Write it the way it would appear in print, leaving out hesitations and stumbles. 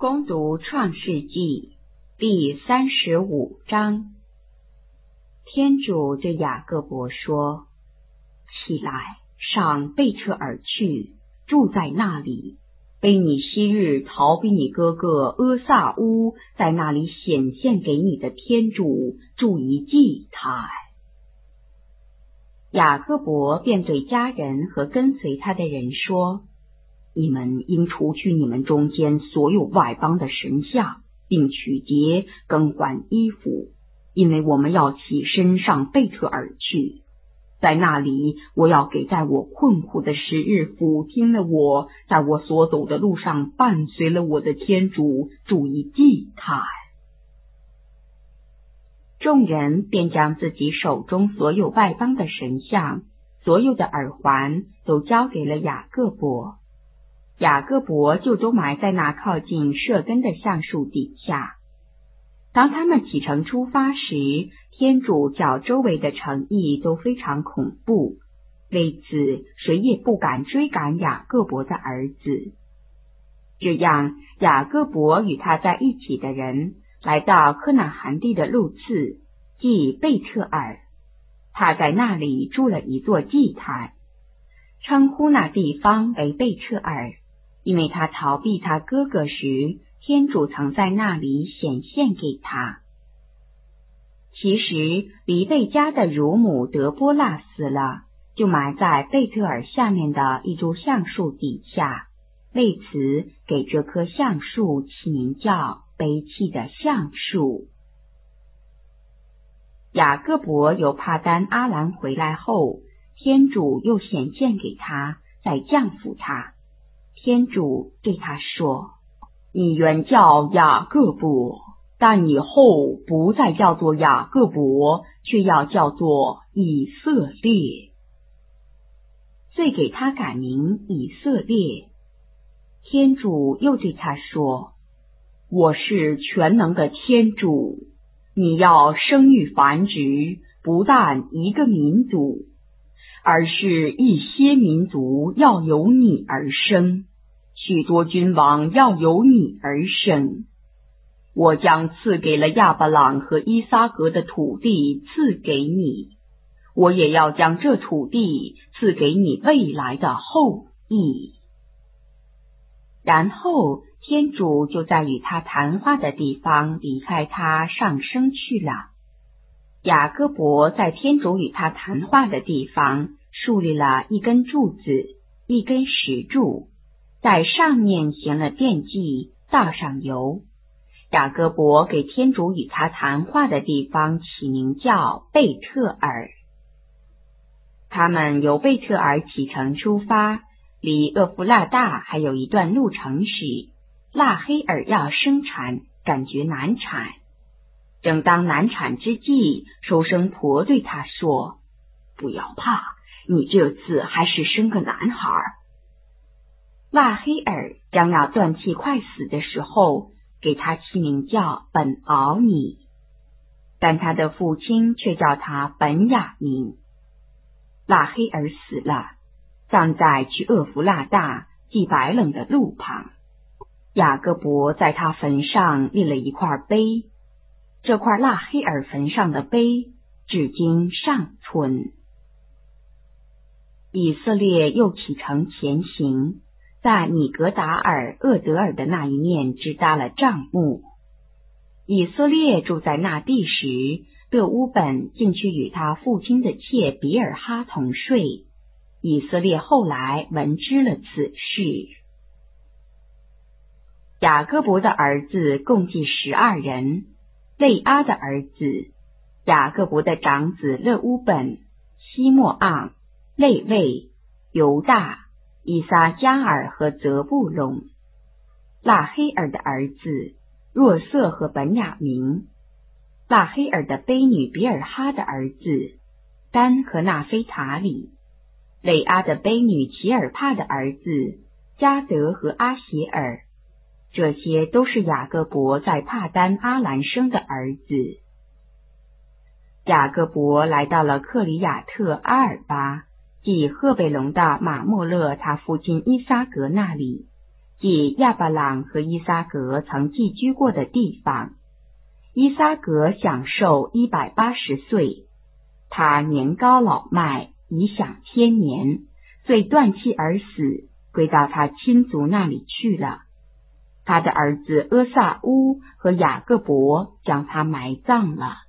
攻读创世纪第35章。天主对雅各伯说：起来，上贝特尔去，住在那里，为你昔日逃避你哥哥阿萨乌在那里显现给你的天主筑一祭坛。雅各伯便对家人和跟随他的人说：你们应除去你们中间所有外邦的神像，并取节更换衣服，因为我们要起身上贝特尔去。在那里，我要给在我困苦的时日俯听了我，在我所走的路上伴随了我的天主筑一祭坛。众人便将自己手中所有外邦的神像、所有的耳环都交给了雅各伯。雅各伯就都埋在那靠近舍根的橡树底下。当他们启程出发时，天主叫周围的城邑都非常恐怖，为此谁也不敢追赶雅各伯的儿子。这样，雅各伯与他在一起的人来到科乃罕地的路次，即贝特尔。他在那里筑了一座祭坛，称呼那地方为贝特尔，因为他逃避他哥哥时，天主曾在那里显现给他。其实黎贝家的乳母德波拉死了，就埋在贝特尔下面的一株橡树底下，为此给这棵橡树起名叫悲泣的橡树。雅各伯由帕丹阿兰回来后，天主又显现给他，再降服他。天主对他说：你原叫雅各伯，但以后不再叫做雅各伯，却要叫做以色列。遂给他改名以色列。天主又对他说：我是全能的天主，你要生育繁殖，不但一个民族，而是一些民族要由你而生，许多君王要由你而生。我将赐给了亚伯朗和伊撒格的土地赐给你，我也要将这土地赐给你未来的后裔。然后天主就在与他谈话的地方离开他上升去了。雅各伯在天主与他谈话的地方树立了一根柱子，一根石柱，在上面行了奠祭，倒上油。雅各伯给天主与他谈话的地方起名叫贝特尔。他们由贝特尔启程出发，离厄弗拉大还有一段路程时，拉黑尔要生产，感觉难产。正当难产之际，收生婆对他说：不要怕，你这次还是生个男孩。拉黑尔将要断气快死的时候，给他起名叫本敖尼，但他的父亲却叫他本雅明。拉黑尔死了，葬在去厄弗拉大即白冷的路旁。雅各伯在他坟上立了一块碑，这块拉黑尔坟上的碑至今尚存。以色列又启程前行，在米格达尔厄德尔的那一面支搭了帐幕。以色列住在那地时，勒乌本竟去与他父亲的妾比尔哈同睡。以色列后来闻知了此事。雅各伯的儿子共计12人，肋阿的儿子，雅各伯的长子勒乌本、西莫昂、肋卫、犹大、以撒加尔和泽布隆。拉黑尔的儿子若瑟和本雅明。拉黑尔的卑女比尔哈的儿子丹和纳菲塔里。肋阿的卑女齐尔帕的儿子加德和阿协尔。这些都是雅各伯在帕丹阿兰生的儿子。雅各伯来到了克里亚特阿尔巴，即赫贝龙的马莫勒他父亲伊撒格那里， 即亚伯朗和伊撒格曾寄居过的地方。伊撒格享寿180岁，他年高老迈，已享千年，遂断气而死，归到他亲族那里去了。他的儿子阿萨乌和雅各伯将他埋葬了。